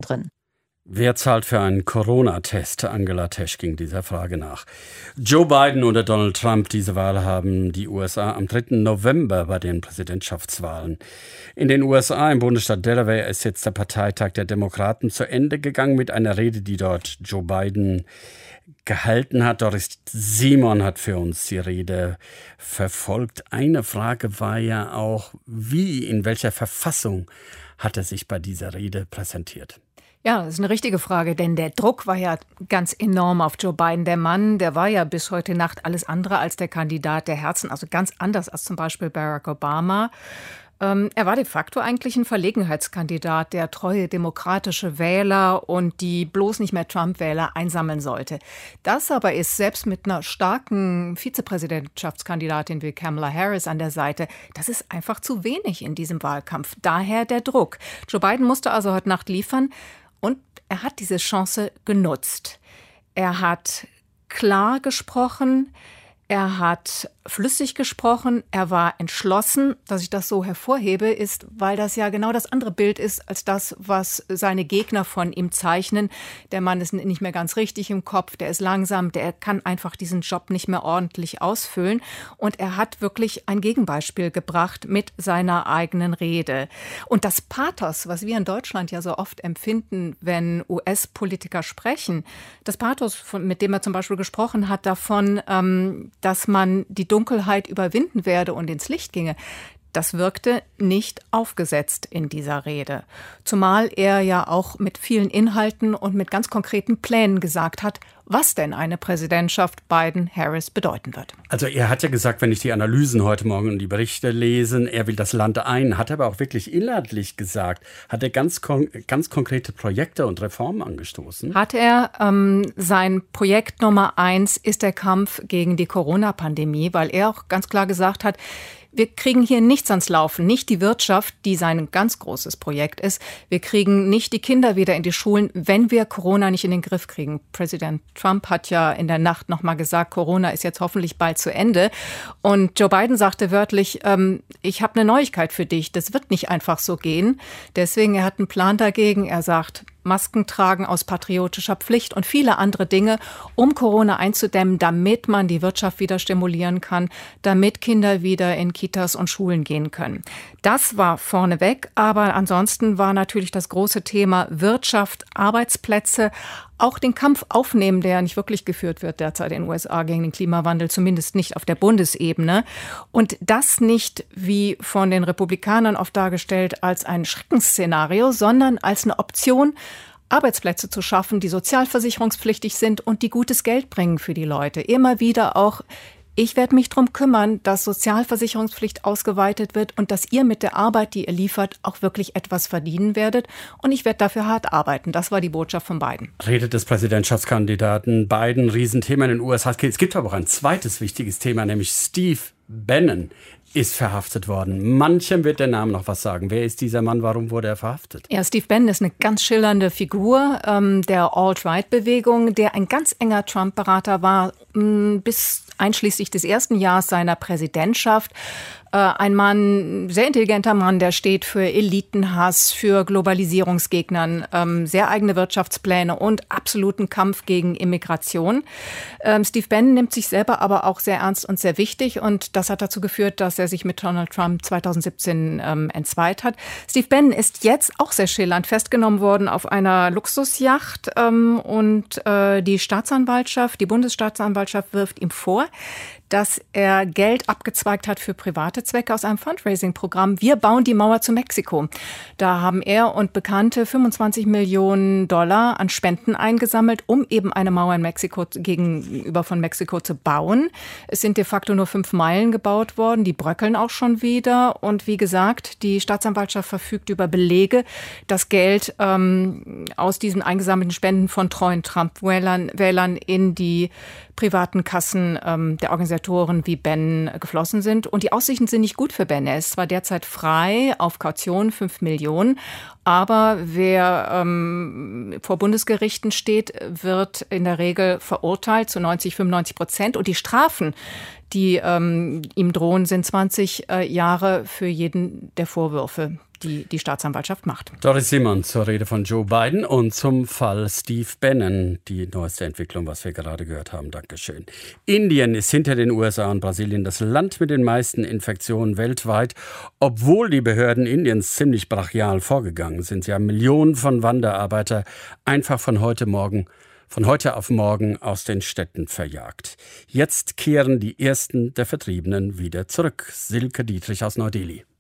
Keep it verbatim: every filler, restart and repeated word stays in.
drin. Wer zahlt für einen Corona-Test? Angela Tesch ging dieser Frage nach. Joe Biden oder Donald Trump, diese Wahl haben die U S A am dritten November bei den Präsidentschaftswahlen. In den U S A, im Bundesstaat Delaware, ist jetzt der Parteitag der Demokraten zu Ende gegangen mit einer Rede, die dort Joe Biden gehalten hat. Doris Simon hat für uns die Rede verfolgt. Eine Frage war ja auch, wie, in welcher Verfassung hat er sich bei dieser Rede präsentiert? Ja, das ist eine richtige Frage, denn der Druck war ja ganz enorm auf Joe Biden. Der Mann, der war ja bis heute Nacht alles andere als der Kandidat der Herzen, also ganz anders als zum Beispiel Barack Obama. Ähm, er war de facto eigentlich ein Verlegenheitskandidat, der treue demokratische Wähler und die bloß nicht mehr Trump-Wähler einsammeln sollte. Das aber ist selbst mit einer starken Vizepräsidentschaftskandidatin wie Kamala Harris an der Seite, das ist einfach zu wenig in diesem Wahlkampf. Daher der Druck. Joe Biden musste also heute Nacht liefern. Und er hat diese Chance genutzt. Er hat klar gesprochen, er hat flüssig gesprochen, er war entschlossen. Dass ich das so hervorhebe, ist, weil das ja genau das andere Bild ist, als das, was seine Gegner von ihm zeichnen. Der Mann ist nicht mehr ganz richtig im Kopf, der ist langsam, der kann einfach diesen Job nicht mehr ordentlich ausfüllen. Und er hat wirklich ein Gegenbeispiel gebracht mit seiner eigenen Rede. Und das Pathos, was wir in Deutschland ja so oft empfinden, wenn U S-Politiker sprechen, das Pathos, mit dem er zum Beispiel gesprochen hat, davon, dass man die Dunkelheit überwinden werde und ins Licht ginge, das wirkte nicht aufgesetzt in dieser Rede. Zumal er ja auch mit vielen Inhalten und mit ganz konkreten Plänen gesagt hat, was denn eine Präsidentschaft Biden-Harris bedeuten wird. Also er hat ja gesagt, wenn ich die Analysen heute Morgen und die Berichte lese, er will das Land ein, hat er aber auch wirklich inhaltlich gesagt, hat er ganz, kon- ganz konkrete Projekte und Reformen angestoßen? Hat er. Ähm, sein Projekt Nummer eins ist der Kampf gegen die Corona-Pandemie, weil er auch ganz klar gesagt hat, wir kriegen hier nichts ans Laufen, nicht die Wirtschaft, die sein ganz großes Projekt ist. Wir kriegen nicht die Kinder wieder in die Schulen, wenn wir Corona nicht in den Griff kriegen. Präsident Trump hat ja in der Nacht noch mal gesagt, Corona ist jetzt hoffentlich bald zu Ende. Und Joe Biden sagte wörtlich, ähm, ich habe eine Neuigkeit für dich, das wird nicht einfach so gehen. Deswegen, er hat einen Plan dagegen. Er sagt, Masken tragen aus patriotischer Pflicht und viele andere Dinge, um Corona einzudämmen, damit man die Wirtschaft wieder stimulieren kann, damit Kinder wieder in Kitas und Schulen gehen können. Das war vorneweg, aber ansonsten war natürlich das große Thema Wirtschaft, Arbeitsplätze, auch den Kampf aufnehmen, der nicht wirklich geführt wird derzeit in den U S A gegen den Klimawandel, zumindest nicht auf der Bundesebene. Und das nicht, wie von den Republikanern oft dargestellt, als ein Schreckensszenario, sondern als eine Option, Arbeitsplätze zu schaffen, die sozialversicherungspflichtig sind und die gutes Geld bringen für die Leute. Immer wieder auch, ich werde mich darum kümmern, dass Sozialversicherungspflicht ausgeweitet wird und dass ihr mit der Arbeit, die ihr liefert, auch wirklich etwas verdienen werdet. Und ich werde dafür hart arbeiten. Das war die Botschaft von Biden. Rede des Präsidentschaftskandidaten Biden, Riesenthema in den U S A. Es gibt aber auch ein zweites wichtiges Thema, nämlich Steve Bannon ist verhaftet worden. Manchem wird der Name noch was sagen. Wer ist dieser Mann? Warum wurde er verhaftet? Ja, Steve Bannon ist eine ganz schillernde Figur ähm, der Alt-Right-Bewegung, der ein ganz enger Trump-Berater war, mh, bis einschließlich des ersten Jahres seiner Präsidentschaft. Ein Mann, sehr intelligenter Mann, der steht für Elitenhass, für Globalisierungsgegnern, ähm, sehr eigene Wirtschaftspläne und absoluten Kampf gegen Immigration. Ähm, Steve Bannon nimmt sich selber aber auch sehr ernst und sehr wichtig und das hat dazu geführt, dass er sich mit Donald Trump zweitausendsiebzehn ähm, entzweit hat. Steve Bannon ist jetzt auch sehr schillernd festgenommen worden auf einer Luxusjacht ähm, und äh, die Staatsanwaltschaft, die Bundesstaatsanwaltschaft wirft ihm vor, dass er Geld abgezweigt hat für private Zwecke aus einem Fundraising-Programm. Wir bauen die Mauer zu Mexiko. Da haben er und Bekannte fünfundzwanzig Millionen Dollar an Spenden eingesammelt, um eben eine Mauer in Mexiko gegenüber von Mexiko zu bauen. Es sind de facto nur fünf Meilen gebaut worden. Die bröckeln auch schon wieder. Und wie gesagt, die Staatsanwaltschaft verfügt über Belege, dass Geld ähm, aus diesen eingesammelten Spenden von treuen Trump-Wählern Wählern in die privaten Kassen ähm, der Organisatoren wie Ben geflossen sind. Und die Aussichten sind nicht gut für Ben. Er ist zwar derzeit frei auf Kaution fünf Millionen, aber wer ähm, vor Bundesgerichten steht, wird in der Regel verurteilt zu neunzig, fünfundneunzig Prozent. Und die Strafen, die ähm, ihm drohen, sind zwanzig äh, Jahre für jeden der Vorwürfe, die die Staatsanwaltschaft macht. Doris Simon zur Rede von Joe Biden und zum Fall Steve Bannon, die neueste Entwicklung, was wir gerade gehört haben. Dankeschön. Indien ist hinter den U S A und Brasilien das Land mit den meisten Infektionen weltweit, obwohl die Behörden Indiens ziemlich brachial vorgegangen sind. Sie haben Millionen von Wanderarbeiter einfach von heute Morgen von heute auf morgen aus den Städten verjagt. Jetzt kehren die ersten der Vertriebenen wieder zurück. Silke Dietrich aus Neu-Delhi.